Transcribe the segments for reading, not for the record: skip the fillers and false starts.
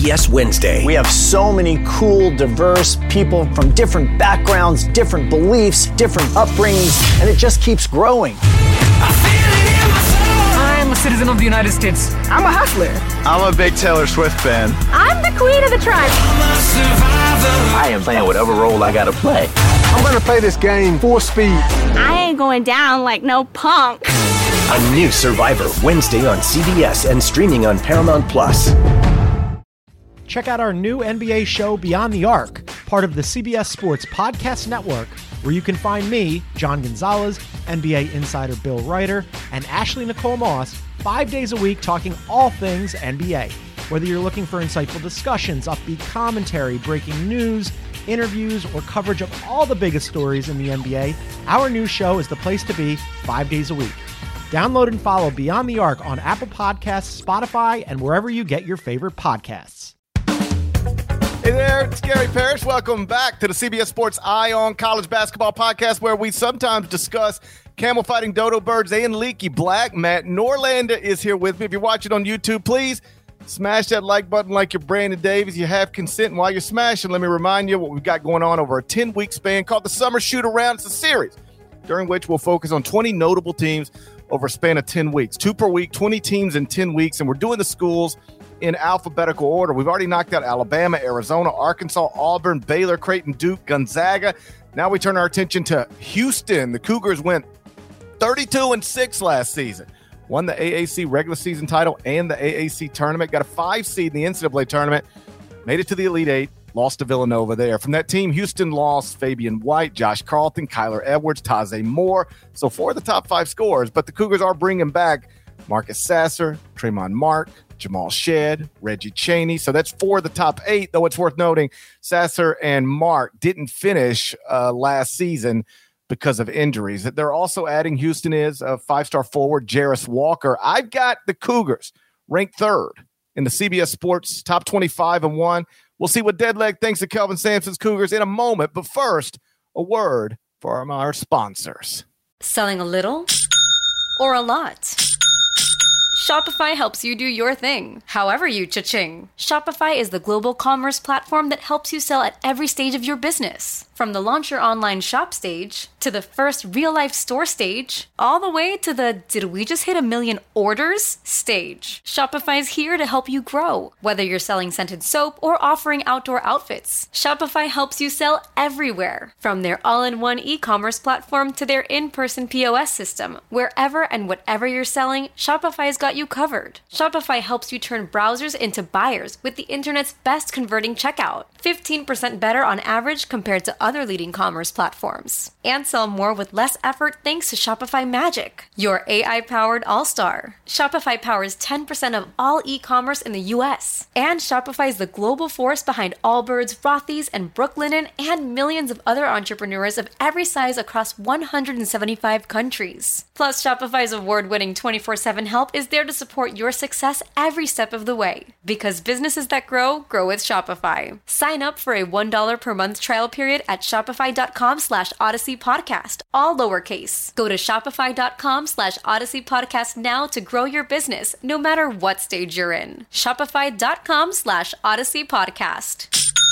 CBS Wednesday. We have so many cool, diverse people from different backgrounds, different beliefs, different upbringings, and it just keeps growing. I'm a citizen of the United States. I'm a hustler. I'm a big Taylor Swift fan. I'm the queen of the tribe. I am playing whatever role I gotta play. I'm gonna play this game full speed. I ain't going down like no punk. A new Survivor, Wednesday on CBS and streaming on Paramount+. Check out our new NBA show, Beyond the Arc, part of the CBS Sports Podcast Network, where you can find me, John Gonzalez, NBA insider Bill Reiter, and Ashley Nicole Moss 5 days a week talking all things NBA. Whether you're looking for insightful discussions, upbeat commentary, breaking news, interviews, or coverage of all the biggest stories in the NBA, our new show is the place to be 5 days a week. Download and follow Beyond the Arc on Apple Podcasts, Spotify, and wherever you get your favorite podcasts. Hey there, it's Gary Parrish. Welcome back to the CBS Sports Eye on College Basketball Podcast, where we sometimes discuss camel fighting dodo birds and leaky black. Matt Norlander is here with me. If you're watching on YouTube, please smash that like button like you're Brandon Davis. You have consent. And while you're smashing, let me remind you what we've got going on over a 10-week span called the Summer Shoot-Around. It's a series during which we'll focus on 20 notable teams over a span of 10 weeks. 2 per week, 20 teams in 10 weeks, and we're doing the schools in alphabetical order. We've already knocked out Alabama, Arizona, Arkansas, Auburn, Baylor, Creighton, Duke, Gonzaga. Now we turn our attention to Houston. The Cougars went 32-6 last season. Won the AAC regular season title and the AAC tournament. Got a 5 seed in the NCAA tournament. Made it to the Elite Eight. Lost to Villanova there. From that team, Houston lost Fabian White, Josh Carlton, Kyler Edwards, Taze Moore. So 4 of the top 5 scorers. But the Cougars are bringing back Marcus Sasser, Tremont Mark, Jamal Shedd, Reggie Chaney. So that's 4 of the top 8, though it's worth noting Sasser and Mark didn't finish last season because of injuries. They're also adding, Houston is a 5-star forward, Jarris Walker. I've got the Cougars ranked 3rd in the CBS Sports top 25-1. We'll see what Deadleg thinks of Kelvin Sampson's Cougars in a moment. But first, a word for our sponsors. Selling a little or a lot? Shopify helps you do your thing, however you cha-ching. Shopify is the global commerce platform that helps you sell at every stage of your business. From the launch your online shop stage, to the first real-life store stage, all the way to the did we just hit 1 million orders stage. Shopify is here to help you grow. Whether you're selling scented soap or offering outdoor outfits, Shopify helps you sell everywhere. From their all-in-one e-commerce platform to their in-person POS system, wherever and whatever you're selling, Shopify's got you covered. Shopify helps you turn browsers into buyers with the internet's best converting checkout. 15% better on average compared to other leading commerce platforms. And sell more with less effort thanks to Shopify Magic, your AI-powered all-star. Shopify powers 10% of all e-commerce in the U.S. And Shopify is the global force behind Allbirds, Rothy's, and Brooklinen, and millions of other entrepreneurs of every size across 175 countries. Plus, Shopify's award-winning 24/7 help is there to support your success every step of the way. Because businesses that grow with Shopify. Sign up for a $1 per month trial period at shopify.com/Odyssey Podcast, all lowercase. Go to shopify.com/Odyssey Podcast now to grow your business, no matter what stage you're in. Shopify.com/Odyssey Podcast.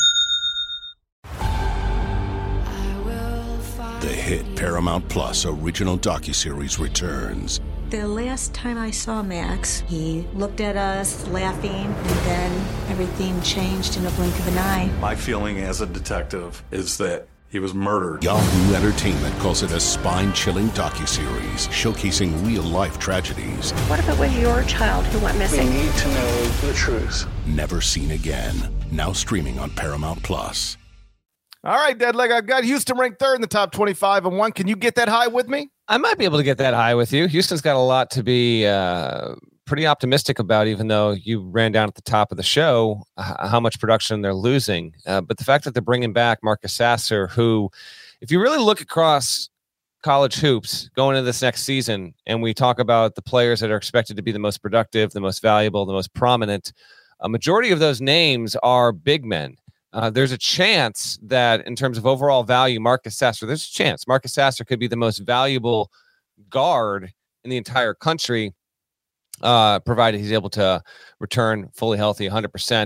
The hit Paramount Plus original docuseries returns. The last time I saw Max, he looked at us laughing, and then everything changed in a blink of an eye. My feeling as a detective is that he was murdered. Yahoo Entertainment calls it a spine-chilling docuseries showcasing real-life tragedies. What if it was your child who went missing? We need to know the truth. Never seen again. Now streaming on Paramount Plus. All right, Deadleg, I've got Houston ranked 3rd in the top 25-1. Can you get that high with me? I might be able to get that high with you. Houston's got a lot to be pretty optimistic about, even though you ran down at the top of the show how much production they're losing. But the fact that they're bringing back Marcus Sasser, who, if you really look across college hoops going into this next season, and we talk about the players that are expected to be the most productive, the most valuable, the most prominent, a majority of those names are big men. There's a chance that in terms of overall value, Marcus Sasser could be the most valuable guard in the entire country, provided he's able to return fully healthy 100%.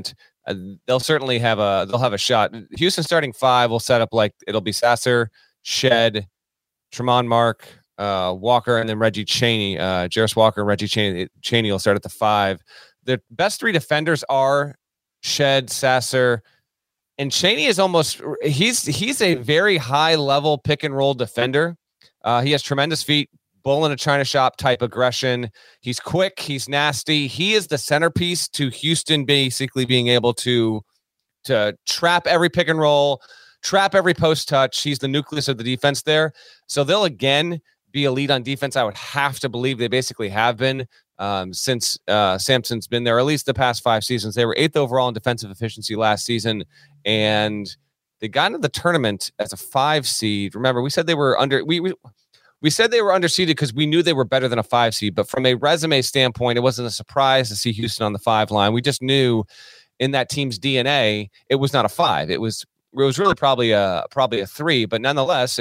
they'll certainly have a shot. Houston starting 5 will set up like it'll be Sasser, Shed, Tremont Mark, Walker, and then Reggie Chaney. Jarris Walker and Reggie Chaney will start at the 5. The best 3 defenders are Shed, Sasser, and Chaney is almost he's a very high level pick and roll defender. He has tremendous feet, bull in a china shop type aggression. He's quick, he's nasty. He is the centerpiece to Houston basically being able to trap every pick and roll, trap every post touch. He's the nucleus of the defense there. So they'll again be elite on defense. I would have to believe they basically have been since Sampson's been there, at least the past 5 seasons. They were 8th overall in defensive efficiency last season, and they got into the tournament as a 5 seed. Remember, we said they were we said they were underseeded because we knew they were better than a 5 seed, but from a resume standpoint, it wasn't a surprise to see Houston on the 5 line. We just knew in that team's DNA, it was not a 5. It was really probably a 3, but nonetheless,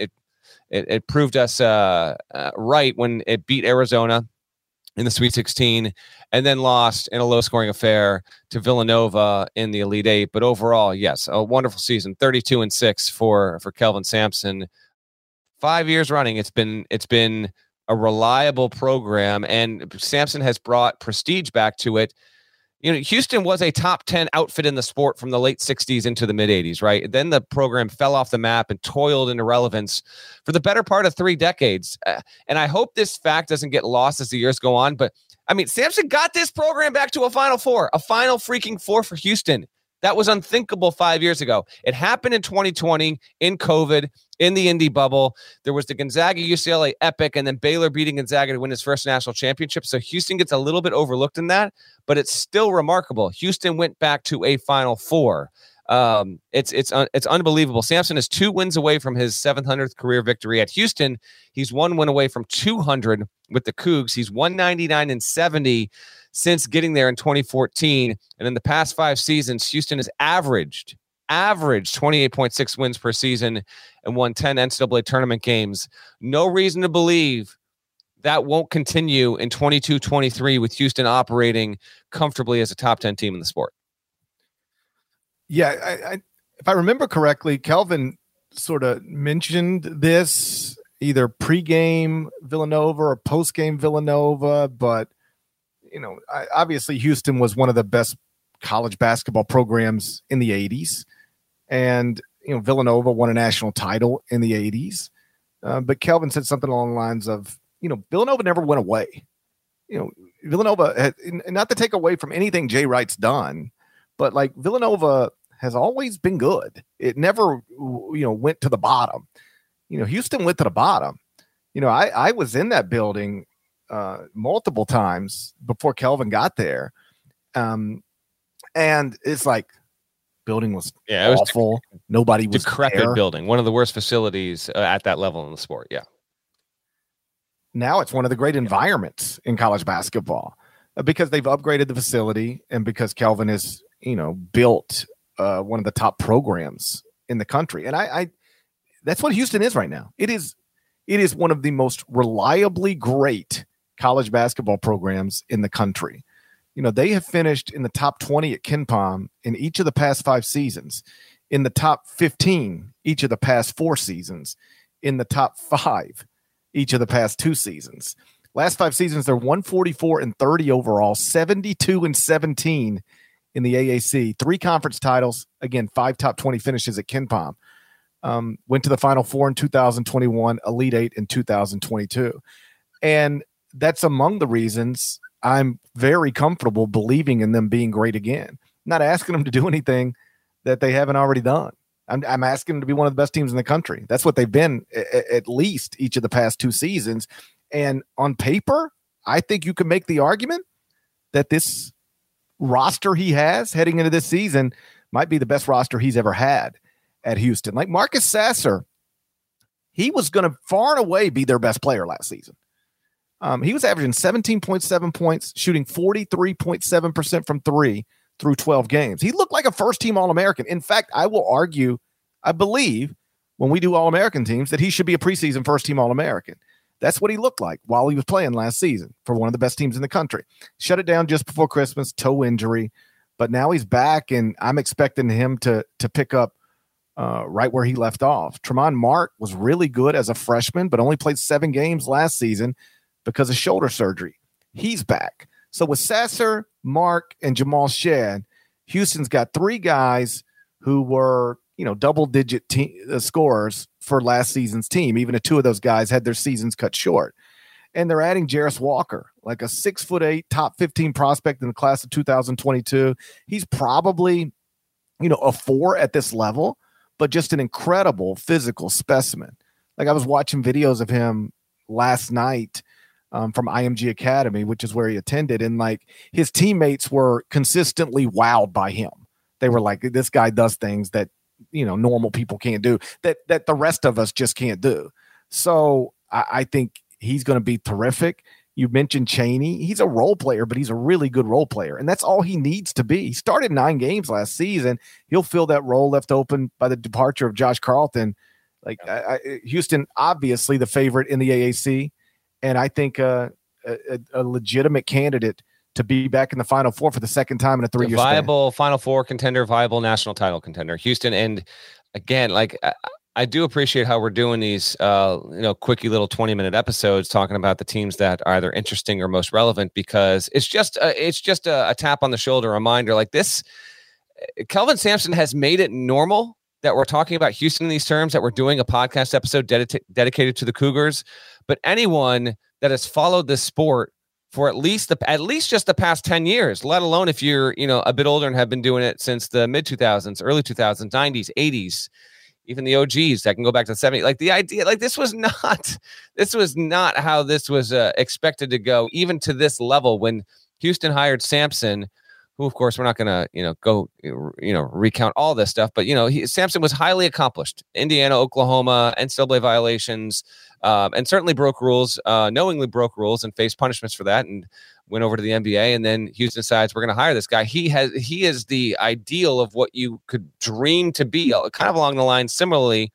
it proved us right when it beat Arizona in the Sweet 16 and then lost in a low-scoring affair to Villanova in the Elite 8. But overall, yes, a wonderful season, 32-6 for Kelvin Sampson. 5 years running, it's been a reliable program, and Sampson has brought prestige back to it. You know, Houston was a top 10 outfit in the sport from the late 60s into the mid 80s, right? Then the program fell off the map and toiled into irrelevance for the better part of 3 decades. And I hope this fact doesn't get lost as the years go on. But I mean, Sampson got this program back to a Final Four, a Final freaking Four for Houston. That was unthinkable 5 years ago. It happened in 2020 in COVID, in the Indy bubble. There was the Gonzaga-UCLA epic, and then Baylor beating Gonzaga to win his first national championship. So Houston gets a little bit overlooked in that, but it's still remarkable. Houston went back to a Final Four. It's unbelievable. Sampson is 2 wins away from his 700th career victory at Houston. He's 1 win away from 200 with the Cougs. He's 199-70 since getting there in 2014. And in the past 5 seasons, Houston has averaged 28.6 wins per season and won 10 NCAA tournament games. No reason to believe that won't continue in 22-23 with Houston operating comfortably as a top 10 team in the sport. Yeah, if I remember correctly, Kelvin sort of mentioned this either pregame Villanova or postgame Villanova, but you know, obviously Houston was one of the best college basketball programs in the 80s, and you know, Villanova won a national title in the 80s. But Kelvin said something along the lines of, you know, Villanova never went away. You know, Villanova had, not to take away from anything Jay Wright's done, but like Villanova has always been good. It never, you know, went to the bottom. You know, Houston went to the bottom. You know, I was in that building multiple times before Kelvin got there. And it's like building was awful. Nobody was decrepit there. Building, one of the worst facilities at that level in the sport. Yeah. Now it's one of the great environments in college basketball because they've upgraded the facility and because Kelvin has, you know, built one of the top programs in the country. And I that's what Houston is right now. It is one of the most reliably great college basketball programs in the country. You know, they have finished in the top 20 at KenPom in each of the past 5 seasons, in the top 15 each of the past 4 seasons, in the top 5 each of the past 2 seasons. Last 5 seasons, they're 144-30 overall, 72-17 in the AAC, 3 conference titles, again, 5 top 20 finishes at KenPom. Went to the Final Four in 2021, Elite 8 in 2022. And that's among the reasons I'm very comfortable believing in them being great again. Not asking them to do anything that they haven't already done. I'm asking them to be one of the best teams in the country. That's what they've been at least each of the past 2 seasons. And on paper, I think you can make the argument that this roster he has heading into this season might be the best roster he's ever had at Houston. Like Marcus Sasser, he was going to far and away be their best player last season. He was averaging 17.7 points, shooting 43.7% from 3 through 12 games. He looked like a first-team All-American. In fact, I will argue, I believe, when we do All-American teams, that he should be a preseason first-team All-American. That's what he looked like while he was playing last season for one of the best teams in the country. Shut it down just before Christmas, toe injury. but now he's back, and I'm expecting him to pick up right where he left off. Tremont Mark was really good as a freshman, but only played 7 games last season because of shoulder surgery. He's back. So with Sasser, Mark, and Jamal Shead, Houston's got 3 guys who were, double-digit scorers for last season's team. Even if 2 of those guys had their seasons cut short. And they're adding Jarris Walker, like a 6'8", top 15 prospect in the class of 2022. He's probably, a 4 at this level, but just an incredible physical specimen. Like I was watching videos of him last night from IMG Academy, which is where he attended. And like his teammates were consistently wowed by him. They were like, this guy does things that, normal people can't do, that the rest of us just can't do. So I think he's going to be terrific. You mentioned Chaney. He's a role player, but he's a really good role player. And that's all he needs to be. He started 9 games last season. He'll fill that role left open by the departure of Josh Carlton. Like Houston, obviously the favorite in the AAC. And I think a legitimate candidate to be back in the Final Four for the second time in a 3-year span. Viable Final Four contender, viable national title contender. Houston, and again, like I do appreciate how we're doing these, quickie little 20-minute episodes talking about the teams that are either interesting or most relevant, because it's just a tap on the shoulder reminder like this. Kelvin Sampson has made it normal that we're talking about Houston in these terms, that we're doing a podcast episode dedicated to the Cougars. But anyone that has followed this sport for at least just the past 10 years, let alone if you're, a bit older and have been doing it since the mid 2000s, early 2000s, 90s, 80s, even the OGs that can go back to the 70s. Like the idea, like this was not how this was expected to go, even to this level when Houston hired Sampson, who of course we're not going to, go, recount all this stuff, but Sampson was highly accomplished. Indiana, Oklahoma, NCAA violations, and certainly broke rules, knowingly broke rules and faced punishments for that, and went over to the NBA. And then Houston decides we're going to hire this guy. He is the ideal of what you could dream to be, kind of along the line similarly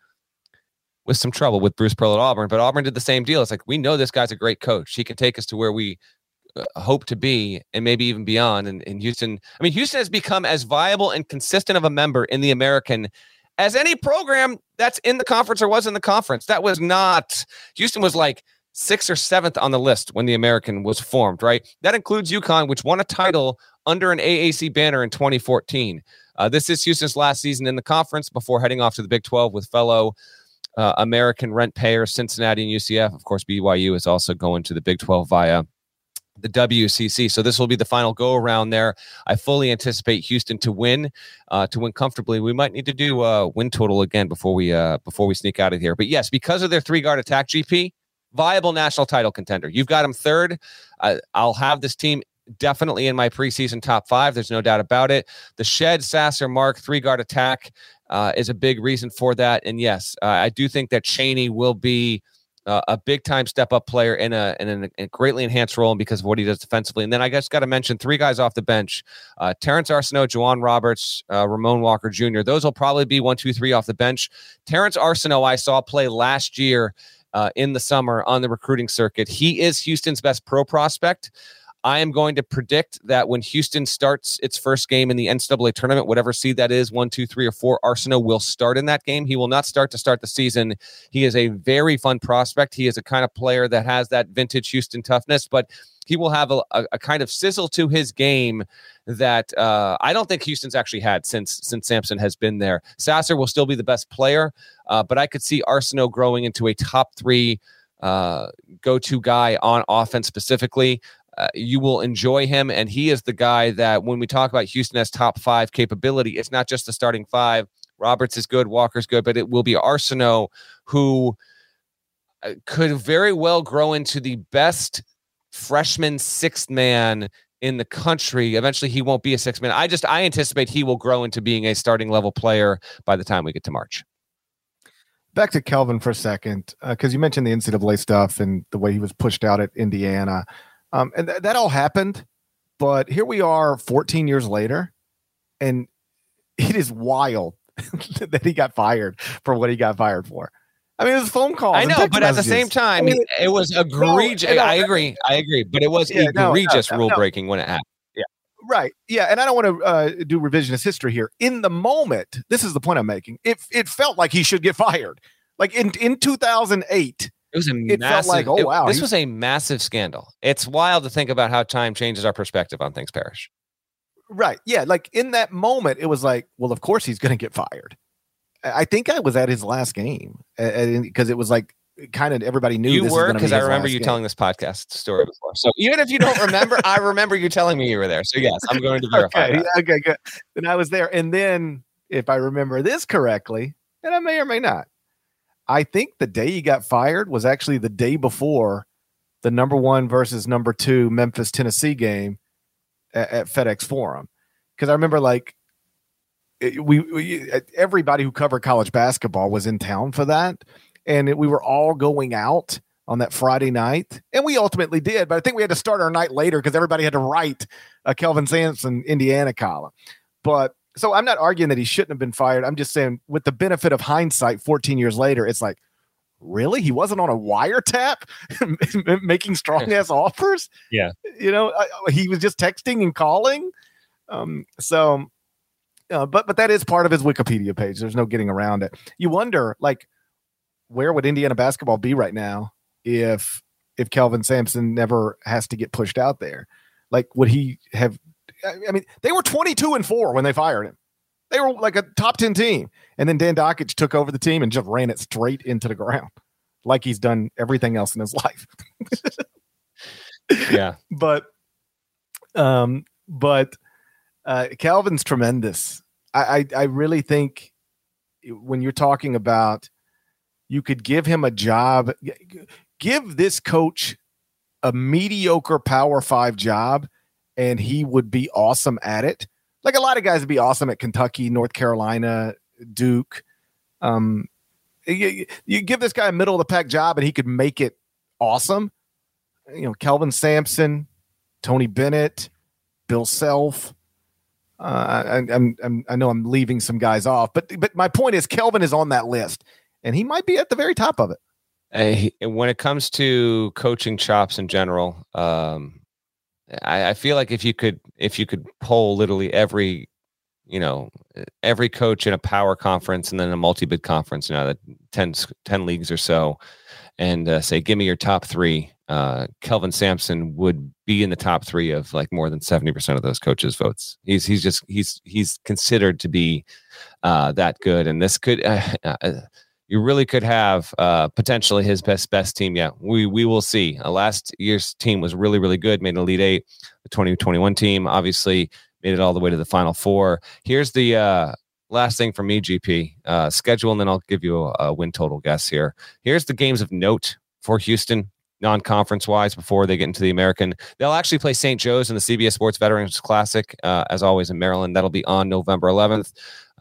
with some trouble with Bruce Pearl at Auburn. But Auburn did the same deal. It's like, we know this guy's a great coach. He can take us to where we hope to be, and maybe even beyond. And Houston, Houston has become as viable and consistent of a member in the American as any program that's in the conference or was in the conference. That was not, Houston was like 6th or 7th on the list when the American was formed, right? That includes UConn, which won a title under an AAC banner in 2014. This is Houston's last season in the conference before heading off to the Big 12 with fellow American rent payers, Cincinnati and UCF. Of course, BYU is also going to the Big 12 via the WCC. So this will be the final go around there. I fully anticipate Houston to win comfortably. We might need to do a win total again before we sneak out of here. But yes, because of their 3-guard attack, GP, viable national title contender. You've got them 3rd. I'll have this team definitely in my preseason top 5. There's no doubt about it. The Shed, Sasser, Mark 3-guard attack is a big reason for that. And yes, I do think that Chaney will be a big-time step-up player in a greatly enhanced role because of what he does defensively. And then I just got to mention 3 guys off the bench. Terrence Arsenault, Juwan Roberts, Ramon Walker Jr. Those will probably be 1, 2, 3 off the bench. Terrence Arsenault I saw play last year in the summer on the recruiting circuit. He is Houston's best pro prospect. I am going to predict that when Houston starts its first game in the NCAA tournament, whatever seed that is, 1, 2, 3, or 4, Arsenault will start in that game. He will not start the season. He is a very fun prospect. He is a kind of player that has that vintage Houston toughness, but he will have a kind of sizzle to his game that I don't think Houston's actually had since Sampson has been there. Sasser will still be the best player, but I could see Arsenault growing into a top 3 go-to guy on offense specifically. You will enjoy him, and he is the guy that when we talk about Houston as top 5 capability, it's not just the starting 5. Roberts is good, Walker's good, but it will be Arsenault who could very well grow into the best freshman 6th man in the country. Eventually, he won't be a 6th man. I anticipate he will grow into being a starting level player by the time we get to March. Back to Kelvin for a second, because you mentioned the NCAA stuff and the way he was pushed out at Indiana. And that all happened, but here we are 14 years later, and it is wild that he got fired for what he got fired for. I mean, it was phone calls. I know, but at the same time, it was egregious. I agree, but it was egregious rule breaking when it happened. Yeah. Right. Yeah. And I don't want to do revisionist history here. In the moment, this is the point I'm making. It felt like he should get fired. Like in 2008. It was felt like, oh, wow. This was a massive scandal. It's wild to think about how time changes our perspective on things, Parrish. Right. Yeah. Like in that moment, it was like, well, of course he's going to get fired. I think I was at his last game because it was like kind of everybody knew you this were, because I remember you game. telling this podcast story before. So even if you don't remember, I remember you telling me you were there. So yes, I'm going to verify that. Okay, good. Then I was there. And then if I remember this correctly, and I may or may not, I think the day he got fired was actually the day before the number 1 versus number 2 Memphis, Tennessee game at FedEx Forum. Because I remember like we everybody who covered college basketball was in town for that. And we were all going out on that Friday night. And we ultimately did. But I think we had to start our night later because everybody had to write a Kelvin Sampson, Indiana column. But so I'm not arguing that he shouldn't have been fired. I'm just saying with the benefit of hindsight, 14 years later, it's like, really? He wasn't on a wiretap making strong ass offers? Yeah. You know, he was just texting and calling. But that is part of his Wikipedia page. There's no getting around it. You wonder, like, where would Indiana basketball be right now if Kelvin Sampson never has to get pushed out there? Like, would he have? I mean, they were 22-4 when they fired him. They were like a top 10 team, and then Dan Dockich took over the team and just ran it straight into the ground, like he's done everything else in his life. Yeah, but Kelvin's tremendous. I really think when you're talking about, you could give him a job, give this coach a mediocre Power 5 job, and he would be awesome at it. Like a lot of guys would be awesome at Kentucky, North Carolina, Duke. You give this guy a middle of the pack job, and he could make it awesome. You know, Kelvin Sampson, Tony Bennett, Bill Self. I know I'm leaving some guys off, but my point is Kelvin is on that list, and he might be at the very top of it. When it comes to coaching chops in general, I feel like if you could poll literally every coach in a power conference and then a multi-bid conference, the 10 leagues or so, and say, give me your top 3, Kelvin Sampson would be in the top 3 of like more than 70% of those coaches' votes. He's considered to be that good, and this could you really could have potentially his best team. Yeah, we will see. Last year's team was really, really good, made an Elite 8. The 2021 team obviously made it all the way to the Final Four. Here's the last thing from me, GP, schedule, and then I'll give you a win total guess here. Here's the games of note for Houston, non-conference wise, before they get into the American. They'll actually play St. Joe's in the CBS Sports Veterans Classic, as always, in Maryland. That'll be on November 11th.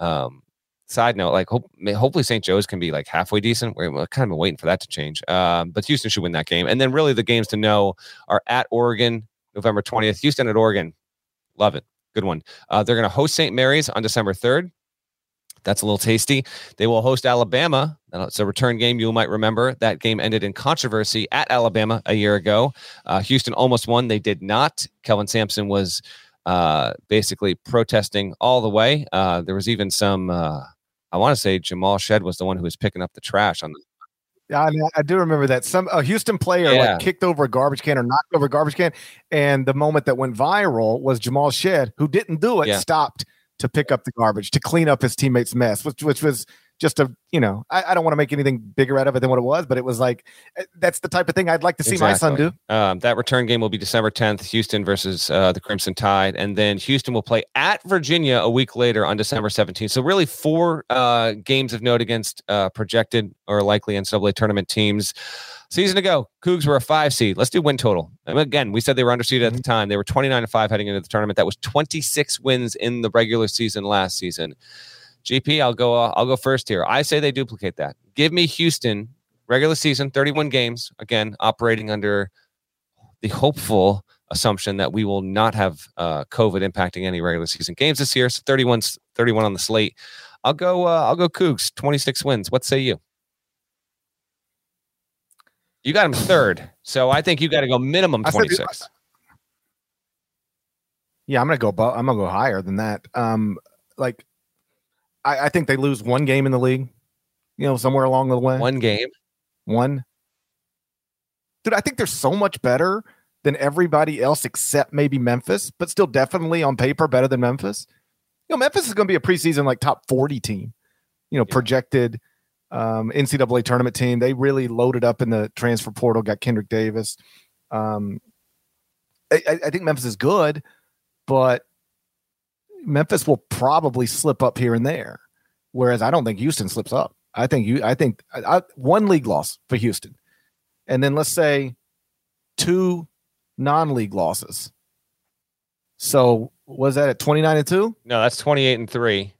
Side note, like hopefully St. Joe's can be like halfway decent. We're kind of been waiting for that to change. But Houston should win that game. And then really the games to know are at Oregon, November 20th. Houston at Oregon. Love it. Good one. They're going to host St. Mary's on December 3rd. That's a little tasty. They will host Alabama. It's a return game. You might remember that game ended in controversy at Alabama a year ago. Houston almost won. They did not. Kelvin Sampson was basically protesting all the way. There was even some, I want to say Jamal Shed was the one who was picking up the trash on the. Yeah, I do remember that. A Houston player kicked over a garbage can or knocked over a garbage can. And the moment that went viral was Jamal Shed, who didn't do it, stopped to pick up the garbage, to clean up his teammates' mess, which was just I don't want to make anything bigger out of it than what it was, but it was like, that's the type of thing I'd like to see my son do. That return game will be December 10th, Houston versus the Crimson Tide. And then Houston will play at Virginia a week later on December 17th. So really 4 games of note against projected or likely NCAA tournament teams. Season to go. Cougs were a 5 seed. Let's do win total. And again, we said they were underseeded at the time. They were 29-5 heading into the tournament. That was 26 wins in the regular season last season. GP, I'll go first here. I say they duplicate that. Give me Houston, regular season, 31 games. Again, operating under the hopeful assumption that we will not have COVID impacting any regular season games this year. So 31 on the slate. I'll go Cougs, 26 wins. What say you? You got him 3rd, so I think you got to go minimum 26. Yeah, I'm gonna go higher than that. I think they lose one game in the league. Somewhere along the way. One game. One. Dude, I think they're so much better than everybody else except maybe Memphis, but still definitely on paper better than Memphis. Memphis is going to be a preseason top 40 team. Projected NCAA tournament team. They really loaded up in the transfer portal. Got Kendrick Davis. I think Memphis is good, but Memphis will probably slip up here and there. Whereas I don't think Houston slips up. I think one league loss for Houston. And then let's say 2 non-league losses. So was that at 29-2? No, that's 28-3.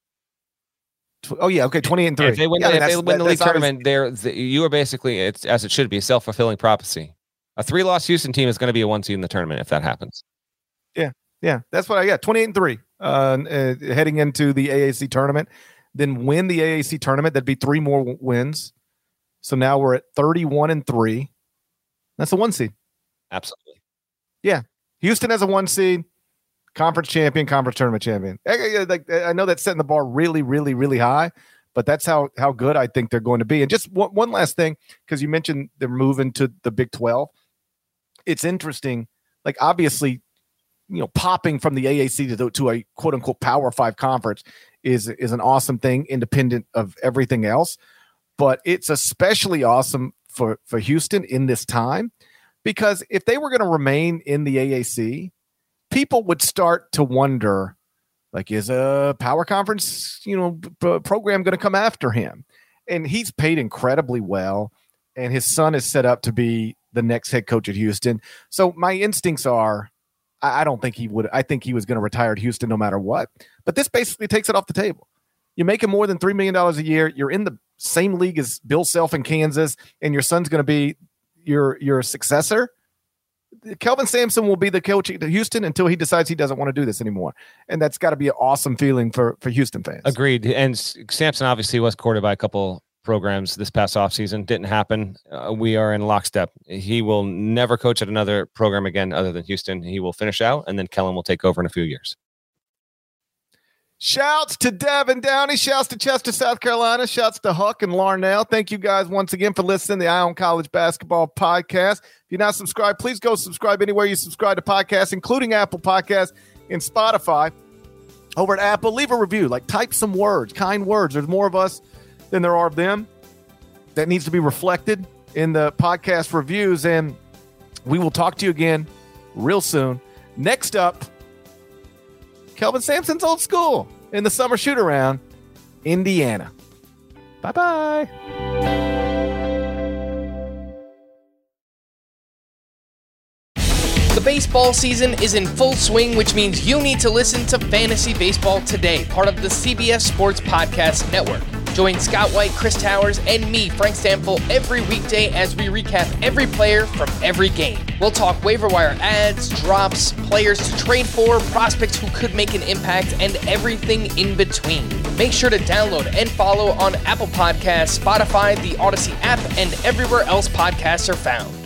Oh yeah, okay, 28-3. If they win, the league tournament, you are basically, it's as it should be, a self-fulfilling prophecy. A 3-loss Houston team is going to be a 1 seed in the tournament if that happens. Yeah, that's what I got. 28-3 heading into the AAC tournament. Then win the AAC tournament. That'd be 3 more wins. So now we're at 31-3. That's a 1 seed. Absolutely. Yeah. Houston has a 1 seed, conference champion, conference tournament champion. I know that's setting the bar really, really, really high, but that's how good I think they're going to be. And just one last thing, because you mentioned they're moving to the Big 12. It's interesting. Obviously, popping from the AAC to a quote unquote Power 5 conference is an awesome thing, independent of everything else. But it's especially awesome for Houston in this time, because if they were going to remain in the AAC, people would start to wonder, is a power conference, program going to come after him? And he's paid incredibly well, and his son is set up to be the next head coach at Houston. So my instincts are, I don't think he would. I think he was going to retire at Houston no matter what. But this basically takes it off the table. You're making more than $3 million a year. You're in the same league as Bill Self in Kansas, and your son's going to be your successor. Kelvin Sampson will be the coach at Houston until he decides he doesn't want to do this anymore. And that's got to be an awesome feeling for Houston fans. Agreed. And Sampson obviously was courted by a couple programs this past offseason. Didn't happen. We are in lockstep. He will never coach at another program again other than Houston. He will finish out, and then Kellen will take over in a few years. Shouts to Devin Downey. Shouts to Chester, South Carolina. Shouts to Huck and Larnell. Thank you guys once again for listening to the Eye on College Basketball Podcast. If you're not subscribed, please go subscribe anywhere you subscribe to podcasts, including Apple Podcasts and Spotify. Over at Apple, leave a review. Type some words, kind words. There's more of us than there are of them. That needs to be reflected in the podcast reviews. And we will talk to you again real soon. Next up, Kelvin Sampson's old school in the summer shoot-around, Indiana. Bye-bye. The baseball season is in full swing, which means you need to listen to Fantasy Baseball Today, part of the CBS Sports Podcast Network. Join Scott White, Chris Towers, and me, Frank Stample, every weekday as we recap every player from every game. We'll talk waiver wire ads, drops, players to trade for, prospects who could make an impact, and everything in between. Make sure to download and follow on Apple Podcasts, Spotify, the Odyssey app, and everywhere else podcasts are found.